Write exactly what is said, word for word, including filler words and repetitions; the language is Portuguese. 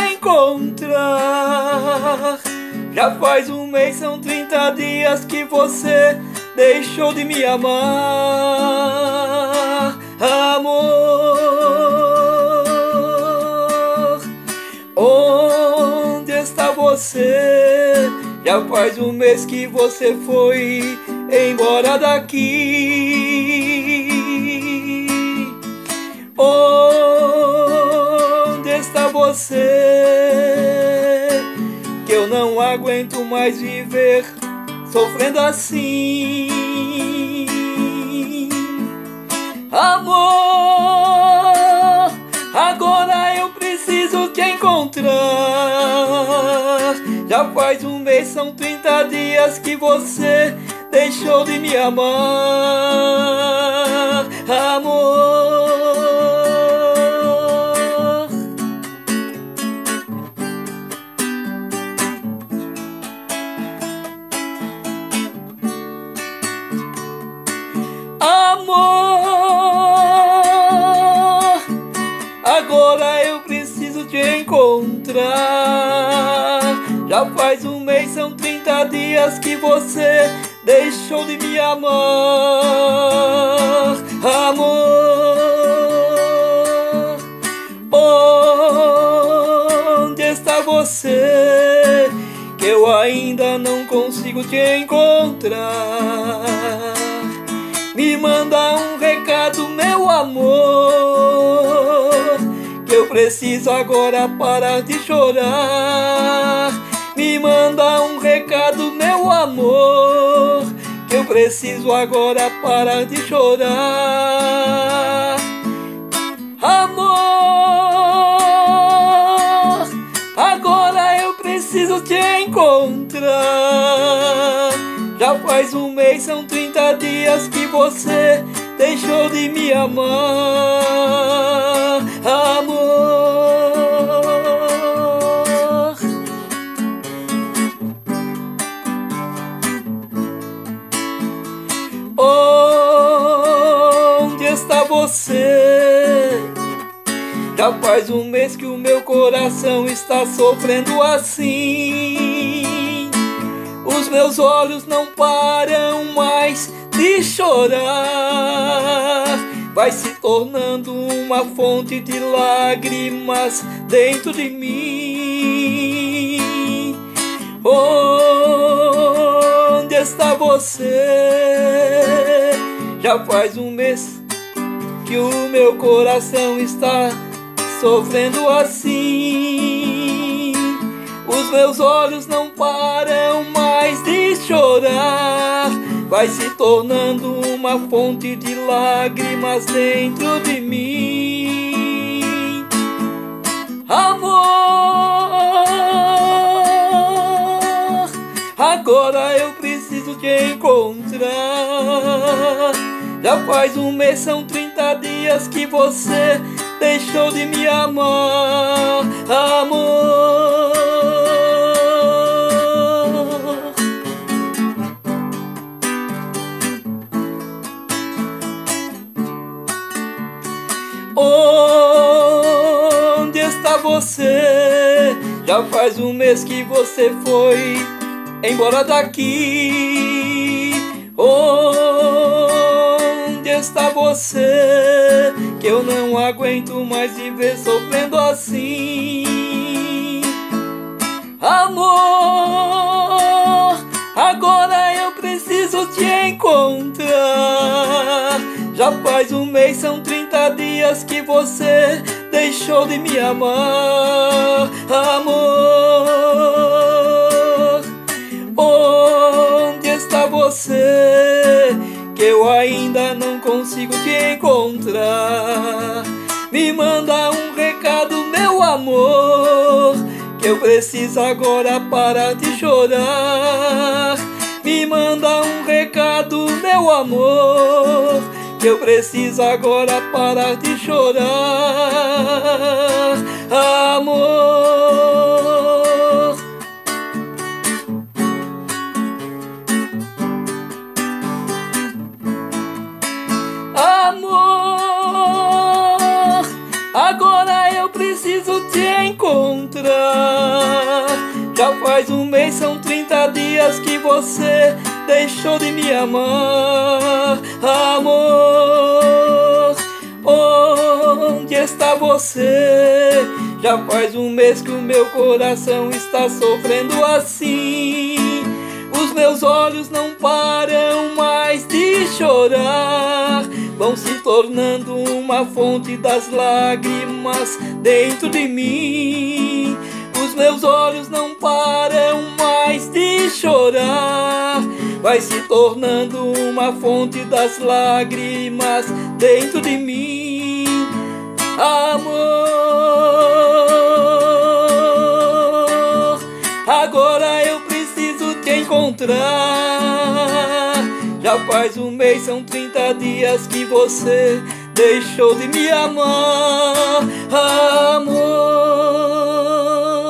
encontrar. Já faz um mês, são trinta dias que você deixou de me amar, amor. Onde está você? Já faz um mês que você foi embora daqui. Onde está você? Que eu não aguento mais viver sofrendo assim. Amor, agora eu preciso te encontrar. Já faz um mês, são trinta dias que você deixou de me amar, amor. Amor, agora eu preciso te encontrar. Já faz um mês, são trinta dias que você deixou de me amar, amor. Onde está você? Que eu ainda não consigo te encontrar. Me manda um recado, meu amor, que eu preciso agora parar de chorar. Me manda um recado, meu amor, que eu preciso agora parar de chorar. Amor, agora eu preciso te encontrar. Já faz um mês, são trinta dias que você deixou de me amar, amor. Onde está você? Já faz um mês que o meu coração está sofrendo assim. Os meus olhos não param mais de chorar. Vai se tornando uma fonte de lágrimas dentro de mim. Onde está você? Já faz um mês que o meu coração está sofrendo assim. Os meus olhos não param mais de chorar. Vai se tornando uma fonte de lágrimas dentro de mim. Amor, agora eu preciso te encontrar. Já faz um mês, são trinta dias que você deixou de me amar, amor. Onde está você? Já faz um mês que você foi embora daqui. Onde está você? Que eu não aguento mais viver sofrendo assim. Amor, agora eu preciso te encontrar. Já faz um mês, são trinta dias que você deixou de me amar, amor. Onde está você? Que eu ainda não consigo te encontrar. Me manda um recado, meu amor, que eu preciso agora parar de chorar. Me manda um recado, meu amor, que eu preciso agora parar de chorar, amor. Amor, agora eu preciso te encontrar. encontrar. Já faz um mês, são trinta dias que você deixou de me amar. Amor, onde está você? Já faz um mês que o meu coração está sofrendo assim. Os meus olhos não param mais de chorar, vão se tornando uma fonte das lágrimas dentro de mim. Os meus olhos não param mais de chorar, vai se tornando uma fonte das lágrimas dentro de mim. Amor, agora eu preciso te encontrar. Já faz um mês, são trinta dias que você deixou de me amar. Amor,